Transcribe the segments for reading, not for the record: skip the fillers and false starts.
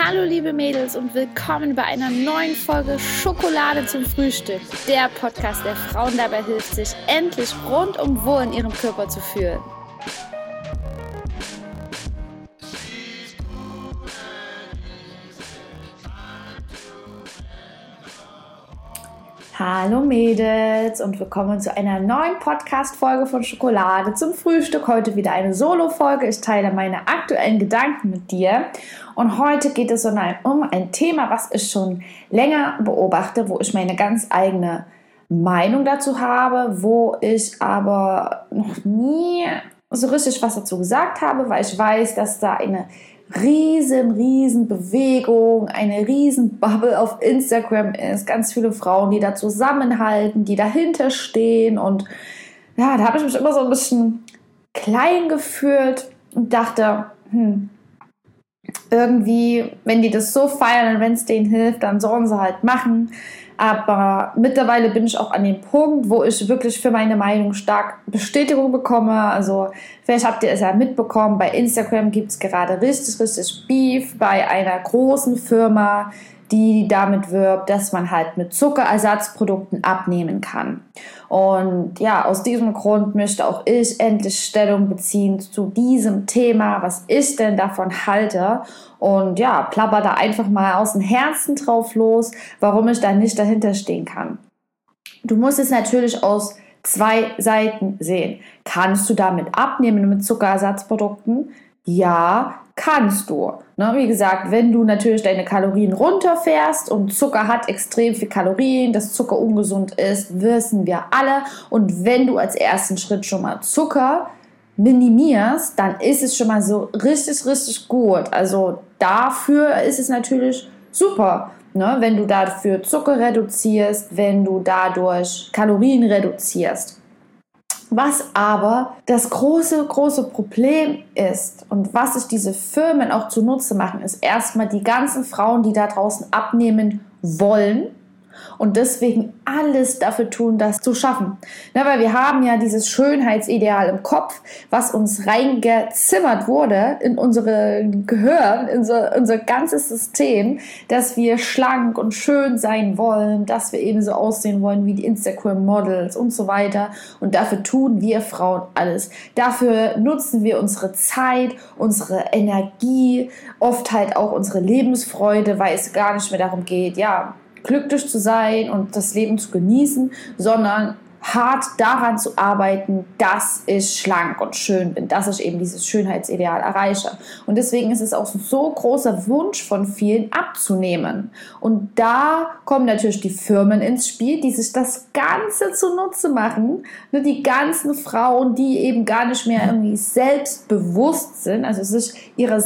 Hallo liebe Mädels und willkommen bei einer neuen Folge Schokolade zum Frühstück. Der Podcast, der Frauen dabei hilft, sich endlich rundum wohl in ihrem Körper zu fühlen. Hallo Mädels und willkommen zu einer neuen Podcast-Folge von Schokolade zum Frühstück. Heute wieder eine Solo-Folge. Ich teile meine aktuellen Gedanken mit dir. Und heute geht es um ein Thema, was ich schon länger beobachte, wo ich meine ganz eigene Meinung dazu habe, wo ich aber noch nie so richtig was dazu gesagt habe, weil ich weiß, dass da eine riesen Bewegung, eine riesen Bubble auf Instagram ist. Ganz viele Frauen, die da zusammenhalten, die dahinter stehen. Und ja, da habe ich mich immer so ein bisschen klein gefühlt und dachte, irgendwie, wenn die das so feiern und wenn es denen hilft, dann sollen sie halt machen. Aber mittlerweile bin ich auch an dem Punkt, wo ich wirklich für meine Meinung stark Bestätigung bekomme. Also vielleicht habt ihr es ja mitbekommen, bei Instagram gibt es gerade richtig Beef bei einer großen Firma, die damit wirbt, dass man halt mit Zuckerersatzprodukten abnehmen kann. Und ja, aus diesem Grund möchte auch ich endlich Stellung beziehen zu diesem Thema, was ich denn davon halte. Und ja, plapper da einfach mal aus dem Herzen drauf los, warum ich da nicht dahinter stehen kann. Du musst es natürlich aus zwei Seiten sehen. Kannst du damit abnehmen mit Zuckerersatzprodukten? Ja, kannst du. Wie gesagt, wenn du natürlich deine Kalorien runterfährst und Zucker hat extrem viel Kalorien, dass Zucker ungesund ist, wissen wir alle. Und wenn du als ersten Schritt schon mal Zucker minimierst, dann ist es schon mal so richtig gut. Also dafür ist es natürlich super, wenn du dafür Zucker reduzierst, wenn du dadurch Kalorien reduzierst. Was aber das große Problem ist und was sich diese Firmen auch zunutze machen, ist erstmal die ganzen Frauen, die da draußen abnehmen wollen und deswegen alles dafür tun, das zu schaffen. Weil wir haben ja dieses Schönheitsideal im Kopf, was uns reingezimmert wurde in unsere Gehirn, in unser ganzes System, dass wir schlank und schön sein wollen, dass wir eben so aussehen wollen wie die Instagram-Models und so weiter. Und dafür tun wir Frauen alles. Dafür nutzen wir unsere Zeit, unsere Energie, oft halt auch unsere Lebensfreude, weil es gar nicht mehr darum geht, glücklich zu sein und das Leben zu genießen, sondern hart daran zu arbeiten, dass ich schlank und schön bin, dass ich eben dieses Schönheitsideal erreiche. Und deswegen ist es auch ein so großer Wunsch von vielen abzunehmen. Und da kommen natürlich die Firmen ins Spiel, die sich das Ganze zunutze machen. Die ganzen Frauen, die eben gar nicht mehr irgendwie selbstbewusst sind, also sich ihrer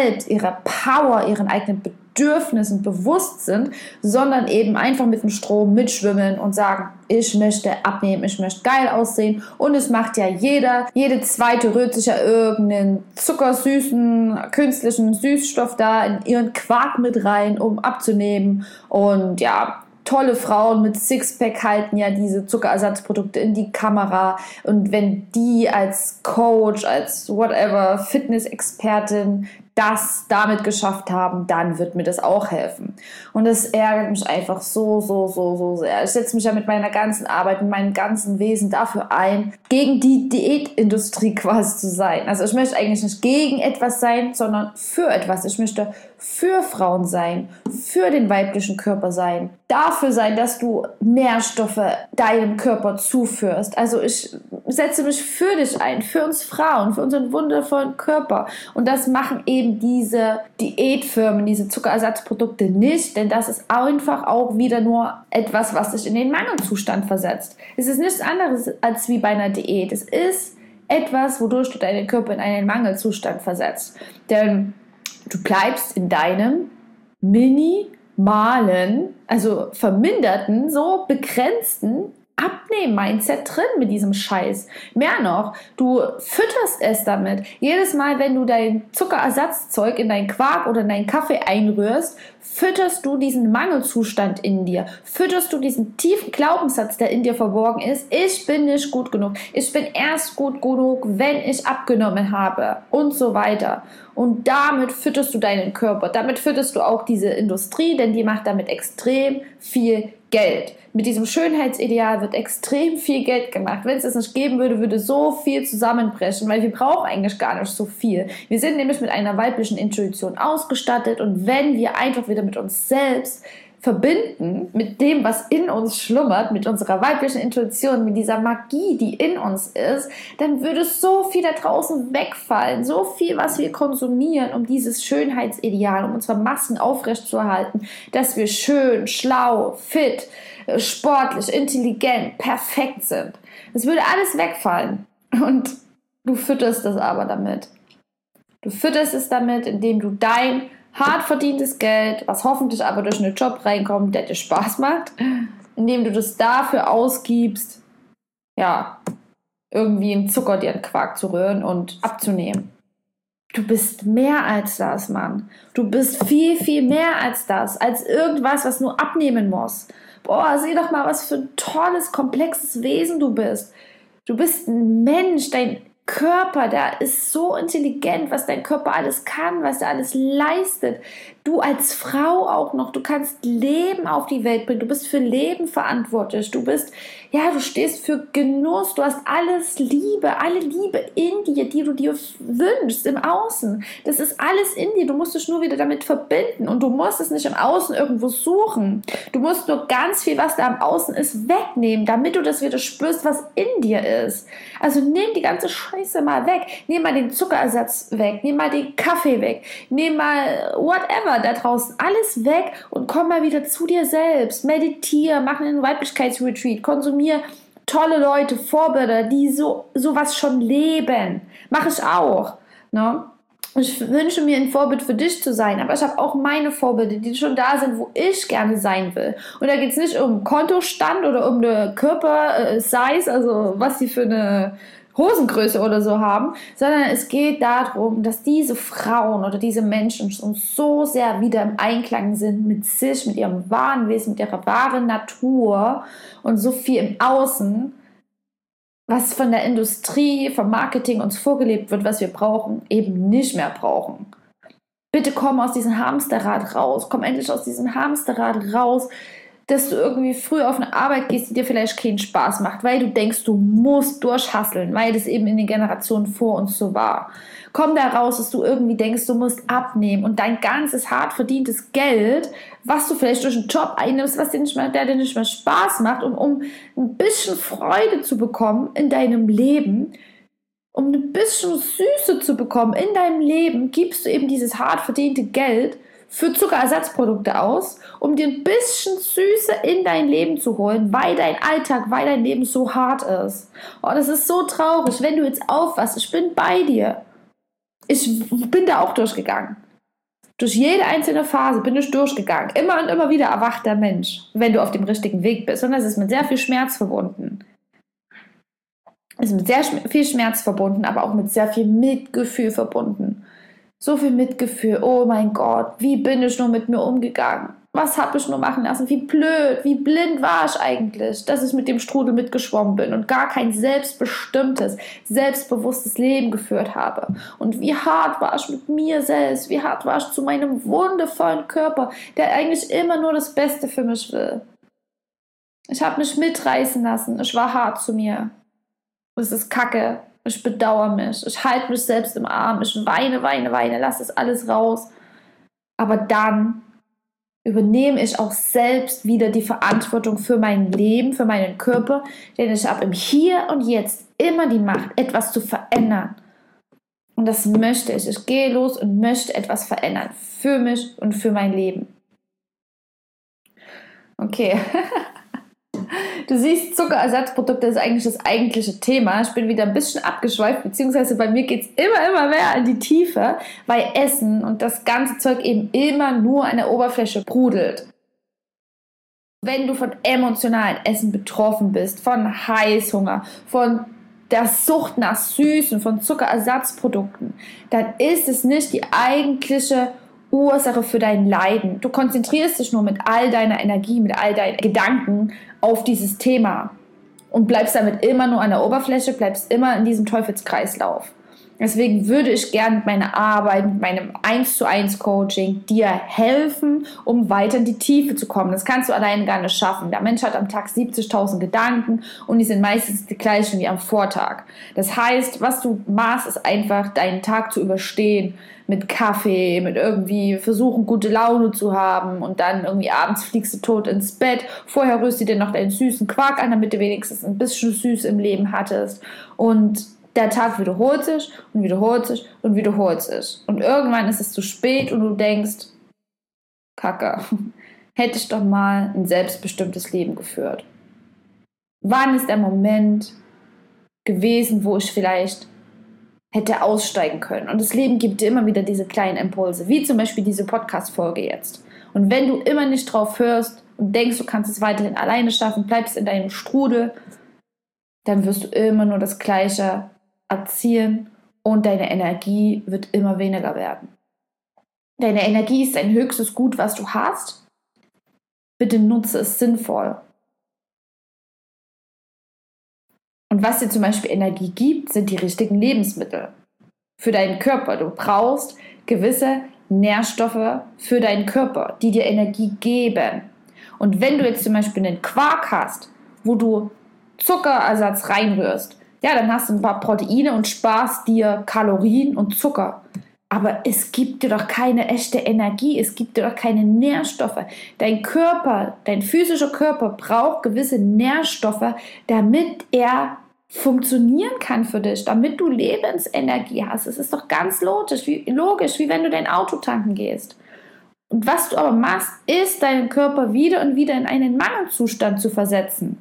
Power, ihren eigenen Bedürfnissen bewusst sind, sondern eben einfach mit dem Strom mitschwimmen und sagen, ich möchte abnehmen, ich möchte geil aussehen und es macht ja jede zweite rührt sich ja irgendeinen zuckersüßen, künstlichen Süßstoff da in ihren Quark mit rein, um abzunehmen und ja, tolle Frauen mit Sixpack halten ja diese Zuckerersatzprodukte in die Kamera und wenn die als Coach, als whatever, Fitness-Expertin das damit geschafft haben, dann wird mir das auch helfen. Und das ärgert mich einfach so sehr. Ich setze mich ja mit meiner ganzen Arbeit, mit meinem ganzen Wesen dafür ein, gegen die Diätindustrie quasi zu sein. Also ich möchte eigentlich nicht gegen etwas sein, sondern für etwas. Ich möchte für Frauen sein, für den weiblichen Körper sein, dafür sein, dass du Nährstoffe deinem Körper zuführst. Also ich setze mich für dich ein, für uns Frauen, für unseren wundervollen Körper. Und das machen eben diese Diätfirmen, diese Zuckerersatzprodukte nicht, denn das ist einfach auch wieder nur etwas, was dich in den Mangelzustand versetzt. Es ist nichts anderes als wie bei einer Diät. Es ist etwas, wodurch du deinen Körper in einen Mangelzustand versetzt. Denn du bleibst in deinem minimalen, also verminderten, so begrenzten Abnehmen-Mindset drin mit diesem Scheiß. Mehr noch, du fütterst es damit. Jedes Mal, wenn du dein Zuckerersatzzeug in deinen Quark oder in deinen Kaffee einrührst, fütterst du diesen Mangelzustand in dir. Fütterst du diesen tiefen Glaubenssatz, der in dir verborgen ist. Ich bin nicht gut genug. Ich bin erst gut genug, wenn ich abgenommen habe und so weiter. Und damit fütterst du deinen Körper. Damit fütterst du auch diese Industrie, denn die macht damit extrem viel Geld. Mit diesem Schönheitsideal wird extrem viel Geld gemacht. Wenn es das nicht geben würde, würde so viel zusammenbrechen, weil wir brauchen eigentlich gar nicht so viel. Wir sind nämlich mit einer weiblichen Intuition ausgestattet und wenn wir einfach wieder mit uns selbst verbinden, mit dem, was in uns schlummert, mit unserer weiblichen Intuition, mit dieser Magie, die in uns ist, dann würde so viel da draußen wegfallen, so viel, was wir konsumieren, um dieses Schönheitsideal, um unsere Massen aufrechtzuerhalten, dass wir schön, schlau, fit, sportlich, intelligent, perfekt sind. Es würde alles wegfallen und du fütterst es aber damit. Du fütterst es damit, indem du dein hart verdientes Geld, was hoffentlich aber durch einen Job reinkommt, der dir Spaß macht, indem du das dafür ausgibst, ja, irgendwie einen Zucker dir in den Quark zu rühren und abzunehmen. Du bist mehr als das, Mann. Du bist viel, viel mehr als das, als irgendwas, was nur abnehmen muss. Boah, sieh doch mal, was für ein tolles, komplexes Wesen du bist. Du bist ein Mensch, dein Körper, der ist so intelligent, was dein Körper alles kann, was er alles leistet. Du als Frau auch noch, du kannst Leben auf die Welt bringen, du bist für Leben verantwortlich, du stehst für Genuss, du hast alle Liebe in dir, die du dir wünschst, im Außen. Das ist alles in dir, du musst dich nur wieder damit verbinden und du musst es nicht im Außen irgendwo suchen. Du musst nur ganz viel, was da im Außen ist, wegnehmen, damit du das wieder spürst, was in dir ist. Also nimm die ganze Scheiße mal weg, nimm mal den Zuckerersatz weg, nimm mal den Kaffee weg, nimm mal whatever da draußen, alles weg und komm mal wieder zu dir selbst. Meditiere, mach einen Weiblichkeitsretreat, konsumier tolle Leute, Vorbilder, die sowas schon leben. Mach ich auch. Ne? Ich wünsche mir ein Vorbild für dich zu sein, aber ich habe auch meine Vorbilder, die schon da sind, wo ich gerne sein will. Und da geht es nicht um Kontostand oder um eine Körper-Size, also was sie für eine Hosengröße oder so haben, sondern es geht darum, dass diese Frauen oder diese Menschen schon so sehr wieder im Einklang sind mit sich, mit ihrem wahren Wesen, mit ihrer wahren Natur und so viel im Außen, was von der Industrie, vom Marketing uns vorgelebt wird, was wir brauchen, eben nicht mehr brauchen. Bitte komm aus diesem Hamsterrad raus, komm endlich aus diesem Hamsterrad raus, dass du irgendwie früh auf eine Arbeit gehst, die dir vielleicht keinen Spaß macht, weil du denkst, du musst durchhasseln, weil das eben in den Generationen vor uns so war. Komm da raus, dass du irgendwie denkst, du musst abnehmen und dein ganzes hart verdientes Geld, was du vielleicht durch einen Job einnimmst, der dir nicht mehr Spaß macht, um ein bisschen Freude zu bekommen in deinem Leben, um ein bisschen Süße zu bekommen in deinem Leben, gibst du eben dieses hart verdiente Geld für Zuckerersatzprodukte aus, um dir ein bisschen Süße in dein Leben zu holen, weil dein Alltag, weil dein Leben so hart ist. Oh, das ist so traurig, wenn du jetzt aufwachst. Ich bin bei dir. Ich bin da auch durchgegangen. Durch jede einzelne Phase bin ich durchgegangen. Immer und immer wieder erwacht der Mensch, wenn du auf dem richtigen Weg bist. Und das ist mit sehr viel Schmerz verbunden. Es ist mit sehr viel Schmerz verbunden, aber auch mit sehr viel Mitgefühl verbunden. So viel Mitgefühl, oh mein Gott, wie bin ich nur mit mir umgegangen? Was habe ich nur machen lassen? Wie blöd, wie blind war ich eigentlich, dass ich mit dem Strudel mitgeschwommen bin und gar kein selbstbestimmtes, selbstbewusstes Leben geführt habe. Und wie hart war ich mit mir selbst, wie hart war ich zu meinem wundervollen Körper, der eigentlich immer nur das Beste für mich will. Ich habe mich mitreißen lassen, ich war hart zu mir. Es ist Kacke. Ich bedauere mich, ich halte mich selbst im Arm, ich weine, lasse das alles raus. Aber dann übernehme ich auch selbst wieder die Verantwortung für mein Leben, für meinen Körper, denn ich habe im Hier und Jetzt immer die Macht, etwas zu verändern. Und das möchte ich. Ich gehe los und möchte etwas verändern für mich und für mein Leben. Okay. Du siehst, Zuckerersatzprodukte ist eigentlich das eigentliche Thema. Ich bin wieder ein bisschen abgeschweift, beziehungsweise bei mir geht es immer mehr in die Tiefe, weil Essen und das ganze Zeug eben immer nur an der Oberfläche brodelt. Wenn du von emotionalen Essen betroffen bist, von Heißhunger, von der Sucht nach Süßen, von Zuckerersatzprodukten, dann ist es nicht die eigentliche Ursache für dein Leiden. Du konzentrierst dich nur mit all deiner Energie, mit all deinen Gedanken auf dieses Thema und bleibst damit immer nur an der Oberfläche, bleibst immer in diesem Teufelskreislauf. Deswegen würde ich gerne mit meiner Arbeit, mit meinem 1:1 Coaching dir helfen, um weiter in die Tiefe zu kommen. Das kannst du alleine gar nicht schaffen. Der Mensch hat am Tag 70.000 Gedanken und die sind meistens die gleichen wie am Vortag. Das heißt, was du machst, ist einfach, deinen Tag zu überstehen mit Kaffee, mit irgendwie versuchen, gute Laune zu haben und dann irgendwie abends fliegst du tot ins Bett. Vorher rührst du dir noch deinen süßen Quark an, damit du wenigstens ein bisschen süß im Leben hattest. Und der Tag wiederholt sich und wiederholt sich und wiederholt sich. Und irgendwann ist es zu spät und du denkst, Kacke, hätte ich doch mal ein selbstbestimmtes Leben geführt. Wann ist der Moment gewesen, wo ich vielleicht hätte aussteigen können? Und das Leben gibt dir immer wieder diese kleinen Impulse, wie zum Beispiel diese Podcast-Folge jetzt. Und wenn du immer nicht drauf hörst und denkst, du kannst es weiterhin alleine schaffen, bleibst in deinem Strudel, dann wirst du immer nur das Gleiche erzielen und deine Energie wird immer weniger werden. Deine Energie ist dein höchstes Gut, was du hast. Bitte nutze es sinnvoll. Und was dir zum Beispiel Energie gibt, sind die richtigen Lebensmittel für deinen Körper. Du brauchst gewisse Nährstoffe für deinen Körper, die dir Energie geben. Und wenn du jetzt zum Beispiel einen Quark hast, wo du Zuckerersatz reinrührst, ja, dann hast du ein paar Proteine und sparst dir Kalorien und Zucker. Aber es gibt dir doch keine echte Energie, es gibt dir doch keine Nährstoffe. Dein Körper, dein physischer Körper braucht gewisse Nährstoffe, damit er funktionieren kann für dich, damit du Lebensenergie hast. Es ist doch ganz logisch, wie wenn du dein Auto tanken gehst. Und was du aber machst, ist, deinen Körper wieder und wieder in einen Mangelzustand zu versetzen.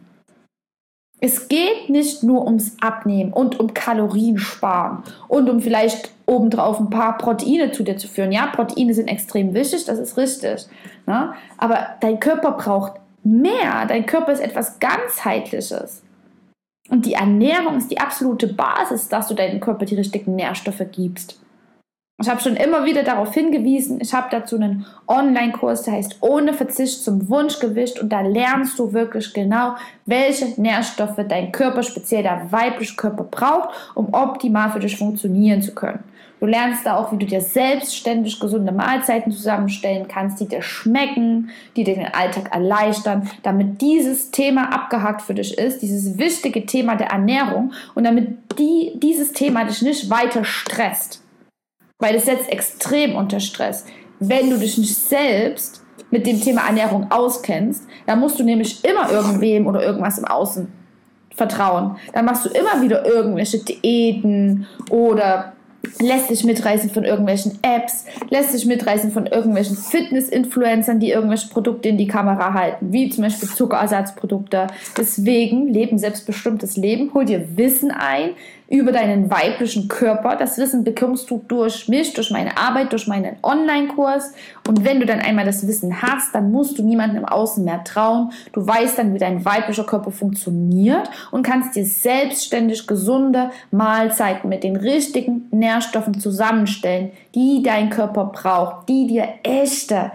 Es geht nicht nur ums Abnehmen und um Kalorien sparen und um vielleicht obendrauf ein paar Proteine zu dir zu führen. Ja, Proteine sind extrem wichtig, das ist richtig. Ne? Aber dein Körper braucht mehr. Dein Körper ist etwas Ganzheitliches. Und die Ernährung ist die absolute Basis, dass du deinem Körper die richtigen Nährstoffe gibst. Ich habe schon immer wieder darauf hingewiesen, ich habe dazu einen Online-Kurs, der heißt Ohne Verzicht zum Wunschgewicht und da lernst du wirklich genau, welche Nährstoffe dein Körper, speziell der weibliche Körper braucht, um optimal für dich funktionieren zu können. Du lernst da auch, wie du dir selbstständig gesunde Mahlzeiten zusammenstellen kannst, die dir schmecken, die dir den Alltag erleichtern, damit dieses Thema abgehakt für dich ist, dieses wichtige Thema der Ernährung und damit dieses Thema dich nicht weiter stresst. Weil es setzt extrem unter Stress. Wenn du dich nicht selbst mit dem Thema Ernährung auskennst, dann musst du nämlich immer irgendwem oder irgendwas im Außen vertrauen. Dann machst du immer wieder irgendwelche Diäten oder lässt dich mitreißen von irgendwelchen Apps, lässt dich mitreißen von irgendwelchen Fitness-Influencern, die irgendwelche Produkte in die Kamera halten, wie zum Beispiel Zuckerersatzprodukte. Deswegen leben selbstbestimmtes Leben, hol dir Wissen ein über deinen weiblichen Körper. Das Wissen bekommst du durch mich, durch meine Arbeit, durch meinen Online-Kurs. Und wenn du dann einmal das Wissen hast, dann musst du niemandem im Außen mehr trauen. Du weißt dann, wie dein weiblicher Körper funktioniert und kannst dir selbstständig gesunde Mahlzeiten mit den richtigen Nährstoffen zusammenstellen, die dein Körper braucht, die dir echte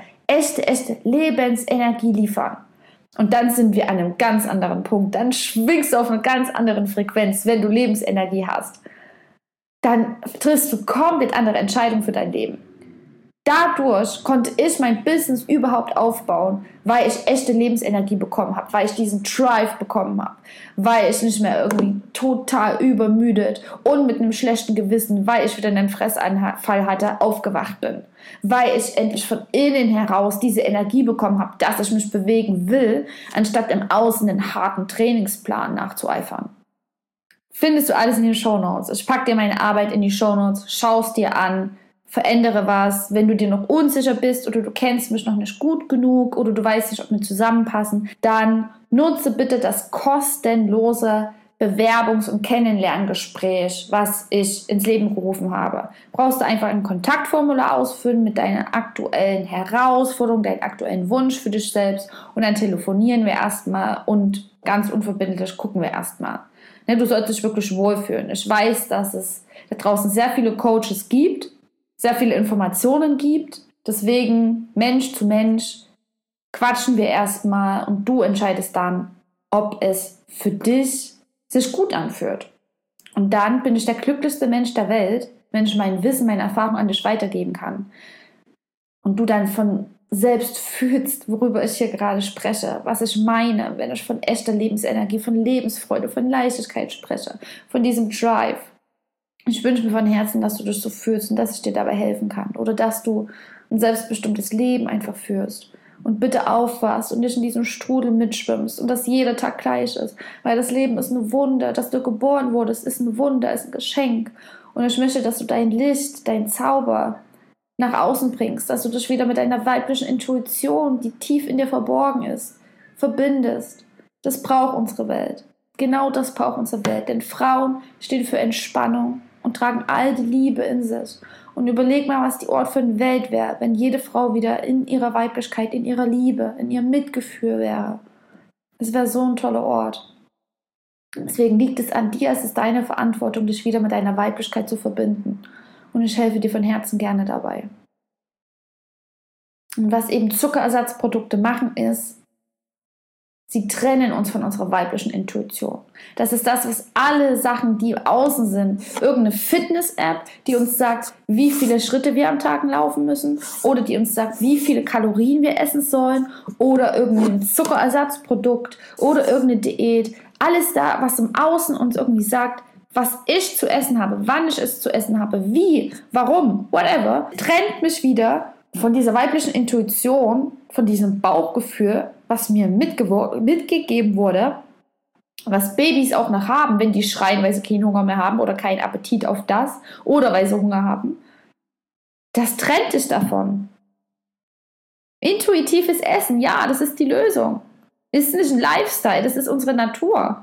Lebensenergie liefern. Und dann sind wir an einem ganz anderen Punkt. Dann schwingst du auf einer ganz anderen Frequenz, wenn du Lebensenergie hast. Dann triffst du komplett andere Entscheidungen für dein Leben. Dadurch konnte ich mein Business überhaupt aufbauen, weil ich echte Lebensenergie bekommen habe, weil ich diesen Drive bekommen habe, weil ich nicht mehr irgendwie total übermüdet und mit einem schlechten Gewissen, weil ich wieder einen Fressanfall hatte, aufgewacht bin. Weil ich endlich von innen heraus diese Energie bekommen habe, dass ich mich bewegen will, anstatt im Außen einen harten Trainingsplan nachzueifern. Findest du alles in den Shownotes. Ich packe dir meine Arbeit in die Shownotes, schau es dir an, verändere was. Wenn du dir noch unsicher bist oder du kennst mich noch nicht gut genug oder du weißt nicht, ob wir zusammenpassen, dann nutze bitte das kostenlose Bewerbungs- und Kennenlerngespräch, was ich ins Leben gerufen habe, brauchst du einfach ein Kontaktformular ausfüllen mit deiner aktuellen Herausforderung, deinem aktuellen Wunsch für dich selbst und dann telefonieren wir erstmal und ganz unverbindlich gucken wir erstmal. Ne, du sollst dich wirklich wohlfühlen. Ich weiß, dass es da draußen sehr viele Coaches gibt, sehr viele Informationen gibt, deswegen Mensch zu Mensch quatschen wir erstmal und du entscheidest dann, ob es für dich sich gut anfühlt. Und dann bin ich der glücklichste Mensch der Welt, wenn ich mein Wissen, meine Erfahrung an dich weitergeben kann. Und du dann von selbst fühlst, worüber ich hier gerade spreche, was ich meine, wenn ich von echter Lebensenergie, von Lebensfreude, von Leichtigkeit spreche, von diesem Drive. Ich wünsche mir von Herzen, dass du dich so fühlst und dass ich dir dabei helfen kann. Oder dass du ein selbstbestimmtes Leben einfach führst. Und bitte aufwachst und nicht in diesem Strudel mitschwimmst und dass jeder Tag gleich ist. Weil das Leben ist ein Wunder, dass du geboren wurdest, ist ein Wunder, ist ein Geschenk. Und ich möchte, dass du dein Licht, dein Zauber nach außen bringst, dass du dich wieder mit deiner weiblichen Intuition, die tief in dir verborgen ist, verbindest. Das braucht unsere Welt. Genau das braucht unsere Welt. Denn Frauen stehen für Entspannung und tragen all die Liebe in sich. Und überleg mal, was die Ort für eine Welt wäre, wenn jede Frau wieder in ihrer Weiblichkeit, in ihrer Liebe, in ihrem Mitgefühl wäre. Es wäre so ein toller Ort. Deswegen liegt es an dir, es ist deine Verantwortung, dich wieder mit deiner Weiblichkeit zu verbinden. Und ich helfe dir von Herzen gerne dabei. Und was eben Zuckerersatzprodukte machen, ist, sie trennen uns von unserer weiblichen Intuition. Das ist das, was alle Sachen, die außen sind, irgendeine Fitness-App, die uns sagt, wie viele Schritte wir am Tag laufen müssen oder die uns sagt, wie viele Kalorien wir essen sollen oder irgendein Zuckerersatzprodukt oder irgendeine Diät. Alles da, was im Außen uns irgendwie sagt, was ich zu essen habe, wann ich es zu essen habe, wie, warum, whatever, trennt mich wieder von dieser weiblichen Intuition, von diesem Bauchgefühl, was mir mitgegeben wurde, was Babys auch noch haben, wenn die schreien, weil sie keinen Hunger mehr haben oder keinen Appetit auf das oder weil sie Hunger haben. Das trennt dich davon. Intuitives Essen, ja, das ist die Lösung. Das ist nicht ein Lifestyle, das ist unsere Natur.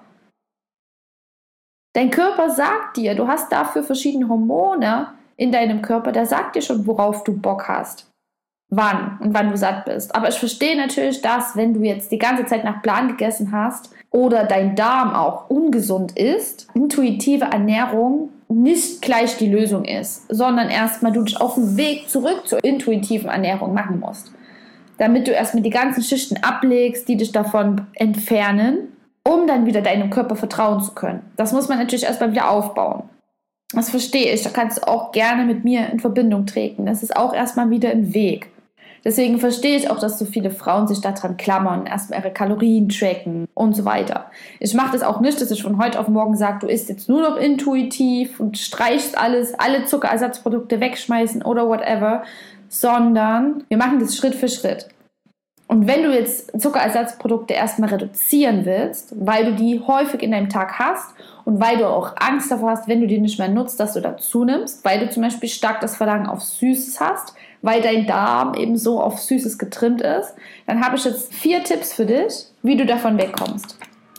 Dein Körper sagt dir, du hast dafür verschiedene Hormone in deinem Körper, der sagt dir schon, worauf du Bock hast. Wann und wann du satt bist. Aber ich verstehe natürlich, dass wenn du jetzt die ganze Zeit nach Plan gegessen hast oder dein Darm auch ungesund ist, intuitive Ernährung nicht gleich die Lösung ist, sondern erstmal du dich auf den Weg zurück zur intuitiven Ernährung machen musst. Damit du erstmal die ganzen Schichten ablegst, die dich davon entfernen, um dann wieder deinem Körper vertrauen zu können. Das muss man natürlich erstmal wieder aufbauen. Das verstehe ich. Da kannst du auch gerne mit mir in Verbindung treten. Das ist auch erstmal wieder ein Weg. Deswegen verstehe ich auch, dass so viele Frauen sich daran klammern, erstmal ihre Kalorien tracken und so weiter. Ich mache das auch nicht, dass ich von heute auf morgen sage, du isst jetzt nur noch intuitiv und streichst alles, alle Zuckerersatzprodukte wegschmeißen oder whatever, sondern wir machen das Schritt für Schritt. Und wenn du jetzt Zuckerersatzprodukte erstmal reduzieren willst, weil du die häufig in deinem Tag hast und weil du auch Angst davor hast, wenn du die nicht mehr nutzt, dass du da zunimmst, weil du zum Beispiel stark das Verlangen auf Süßes hast, weil dein Darm eben so auf Süßes getrimmt ist, dann habe ich jetzt 4 Tipps für dich, wie du davon wegkommst.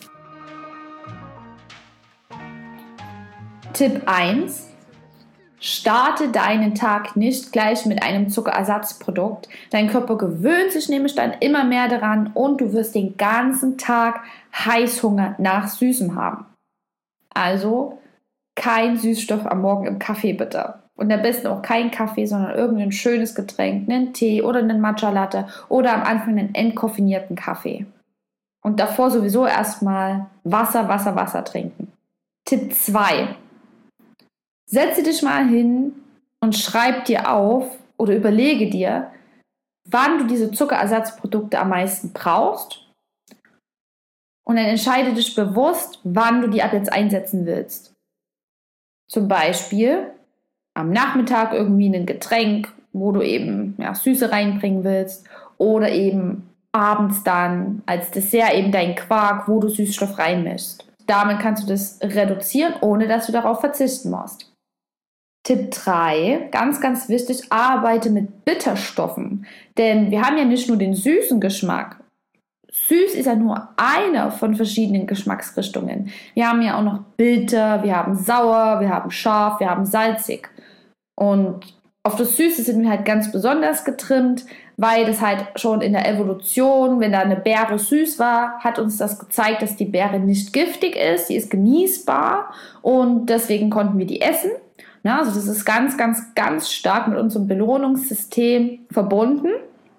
Tipp 1. Starte deinen Tag nicht gleich mit einem Zuckerersatzprodukt. Dein Körper gewöhnt sich nämlich dann immer mehr daran und du wirst den ganzen Tag Heißhunger nach Süßem haben. Also kein Süßstoff am Morgen im Kaffee bitte. Und am besten auch kein Kaffee, sondern irgendein schönes Getränk, einen Tee oder einen Matcha Latte oder am Anfang einen entkoffinierten Kaffee. Und davor sowieso erstmal Wasser trinken. Tipp 2. Setze dich mal hin und schreib dir auf oder überlege dir, wann du diese Zuckerersatzprodukte am meisten brauchst. Und dann entscheide dich bewusst, wann du die ab jetzt einsetzen willst. Zum Beispiel am Nachmittag irgendwie ein Getränk, wo du eben Süße reinbringen willst. Oder eben abends dann als Dessert eben dein Quark, wo du Süßstoff reinmischst. Damit kannst du das reduzieren, ohne dass du darauf verzichten musst. Tipp 3, ganz, ganz wichtig, arbeite mit Bitterstoffen. Denn wir haben ja nicht nur den süßen Geschmack, süß ist ja nur eine von verschiedenen Geschmacksrichtungen. Wir haben ja auch noch bitter, wir haben sauer, wir haben scharf, wir haben salzig. Und auf das Süße sind wir halt ganz besonders getrimmt, weil das halt schon in der Evolution, wenn da eine Beere süß war, hat uns das gezeigt, dass die Beere nicht giftig ist, die ist genießbar und deswegen konnten wir die essen. Ja, also das ist ganz, ganz, ganz stark mit unserem Belohnungssystem verbunden.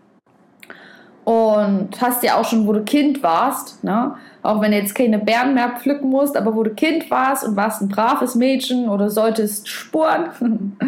Und hast ja auch schon, wo du Kind warst, ne? Auch wenn du jetzt keine Beeren mehr pflücken musst, aber wo du Kind warst und warst ein braves Mädchen oder solltest spuren,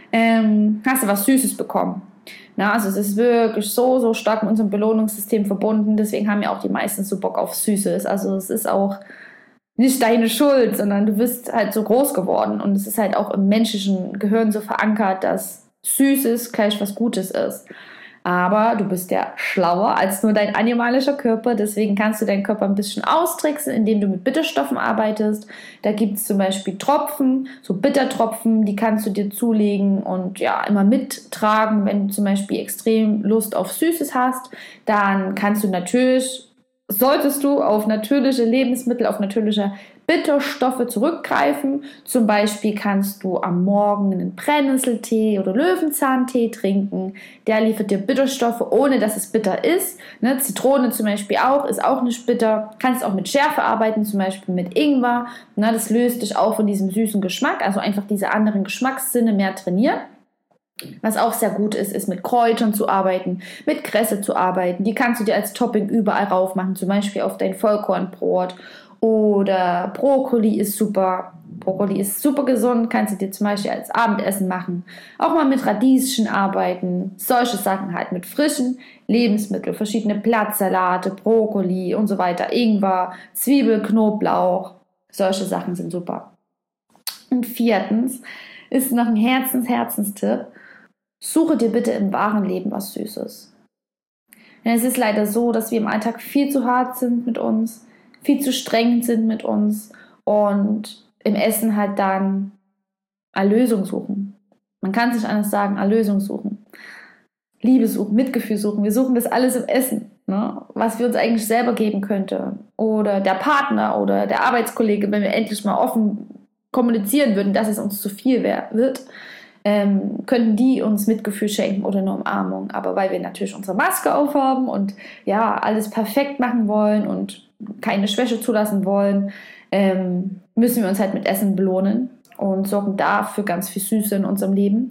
hast du was Süßes bekommen. Na, also es ist wirklich so, so stark mit unserem Belohnungssystem verbunden, deswegen haben ja auch die meisten so Bock auf Süßes. Also es ist auch nicht deine Schuld, sondern du bist halt so groß geworden und es ist halt auch im menschlichen Gehirn so verankert, dass Süßes gleich was Gutes ist. Aber du bist ja schlauer als nur dein animalischer Körper, deswegen kannst du deinen Körper ein bisschen austricksen, indem du mit Bitterstoffen arbeitest. Da gibt es zum Beispiel Tropfen, so Bittertropfen, die kannst du dir zulegen und ja, immer mittragen, wenn du zum Beispiel extrem Lust auf Süßes hast. Dann kannst du natürlich, solltest du auf natürliche Lebensmittel, auf natürliche Bitterstoffe zurückgreifen. Zum Beispiel kannst du am Morgen einen Brennnesseltee oder Löwenzahntee trinken. Der liefert dir Bitterstoffe, ohne dass es bitter ist. Ne? Zitrone zum Beispiel auch, ist auch nicht bitter. Kannst auch mit Schärfe arbeiten, zum Beispiel mit Ingwer. Ne? Das löst dich auch von diesem süßen Geschmack, also einfach diese anderen Geschmackssinne mehr trainieren. Was auch sehr gut ist, ist mit Kräutern zu arbeiten, mit Kresse zu arbeiten. Die kannst du dir als Topping überall rauf machen, zum Beispiel auf dein Vollkornbrot. Oder Brokkoli ist super. Brokkoli ist super gesund, kannst du dir zum Beispiel als Abendessen machen. Auch mal mit Radieschen arbeiten. Solche Sachen halt mit frischen Lebensmitteln, verschiedene Blattsalate, Brokkoli und so weiter, Ingwer, Zwiebel, Knoblauch. Solche Sachen sind super. Und viertens ist noch ein Herzenstipp. Suche dir bitte im wahren Leben was Süßes. Denn es ist leider so, dass wir im Alltag viel zu hart sind mit uns, viel zu streng sind mit uns und im Essen halt dann Erlösung suchen. Man kann es nicht anders sagen, Erlösung suchen. Liebe suchen, Mitgefühl suchen. Wir suchen das alles im Essen, ne? Was wir uns eigentlich selber geben könnte. Oder der Partner oder der Arbeitskollege, wenn wir endlich mal offen kommunizieren würden, dass es uns zu viel wird, könnten die uns Mitgefühl schenken oder eine Umarmung. Aber weil wir natürlich unsere Maske aufhaben und ja, alles perfekt machen wollen und keine Schwäche zulassen wollen, müssen wir uns halt mit Essen belohnen und sorgen dafür ganz viel Süße in unserem Leben.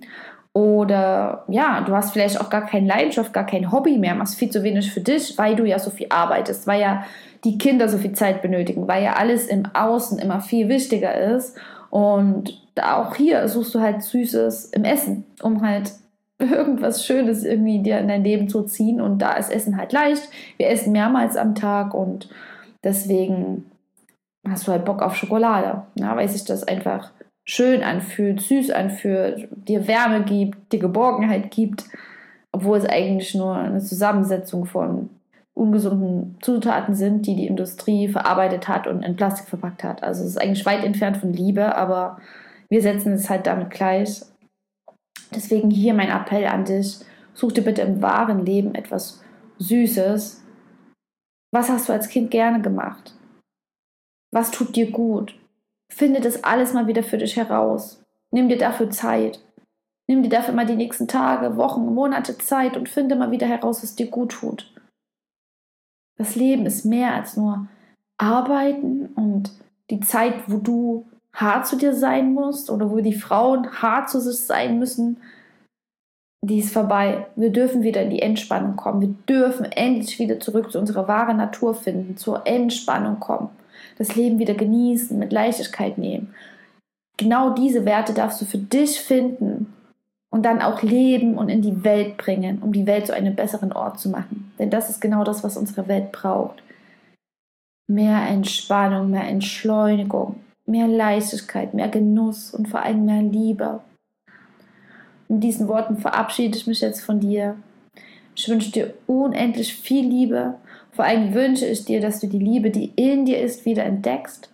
Oder ja, du hast vielleicht auch gar keine Leidenschaft, gar kein Hobby mehr, machst viel zu wenig für dich, weil du ja so viel arbeitest, weil ja die Kinder so viel Zeit benötigen, weil ja alles im Außen immer viel wichtiger ist. Und auch hier suchst du halt Süßes im Essen, um halt irgendwas Schönes irgendwie dir in dein Leben zu ziehen. Und da ist Essen halt leicht. Wir essen mehrmals am Tag und deswegen hast du halt Bock auf Schokolade, ja, weil sich das einfach schön anfühlt, süß anfühlt, dir Wärme gibt, dir Geborgenheit gibt, obwohl es eigentlich nur eine Zusammensetzung von ungesunden Zutaten sind, die die Industrie verarbeitet hat und in Plastik verpackt hat. Also es ist eigentlich weit entfernt von Liebe, aber wir setzen es halt damit gleich. Deswegen hier mein Appell an dich, such dir bitte im wahren Leben etwas Süßes. Was hast du als Kind gerne gemacht? Was tut dir gut? Finde das alles mal wieder für dich heraus. Nimm dir dafür Zeit. Nimm dir dafür mal die nächsten Tage, Wochen, Monate Zeit und finde mal wieder heraus, was dir gut tut. Das Leben ist mehr als nur Arbeiten und die Zeit, wo du hart zu dir sein musst oder wo die Frauen hart zu sich sein müssen, die ist vorbei. Wir dürfen wieder in die Entspannung kommen. Wir dürfen endlich wieder zurück zu unserer wahren Natur finden, zur Entspannung kommen. Das Leben wieder genießen, mit Leichtigkeit nehmen. Genau diese Werte darfst du für dich finden und dann auch leben und in die Welt bringen, um die Welt zu einem besseren Ort zu machen. Denn das ist genau das, was unsere Welt braucht. Mehr Entspannung, mehr Entschleunigung, mehr Leichtigkeit, mehr Genuss und vor allem mehr Liebe. In diesen Worten verabschiede ich mich jetzt von dir. Ich wünsche dir unendlich viel Liebe. Vor allem wünsche ich dir, dass du die Liebe, die in dir ist, wieder entdeckst.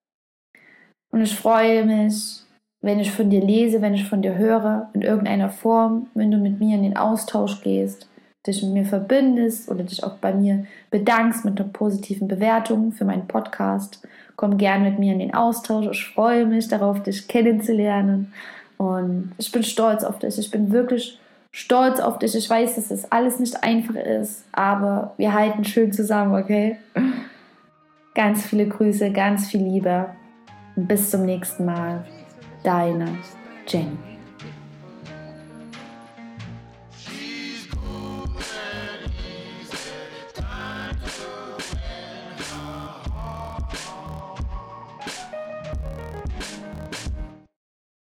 Und ich freue mich, wenn ich von dir lese, wenn ich von dir höre, in irgendeiner Form, wenn du mit mir in den Austausch gehst. dich mit mir verbindest oder dich auch bei mir bedankst mit einer positiven Bewertung für meinen Podcast. Komm gerne mit mir in den Austausch. Ich freue mich darauf, dich kennenzulernen. Und ich bin stolz auf dich. Ich bin wirklich stolz auf dich. Ich weiß, dass es alles nicht einfach ist, aber wir halten schön zusammen, okay? Ganz viele Grüße, ganz viel Liebe. Und bis zum nächsten Mal. Deine Jenny.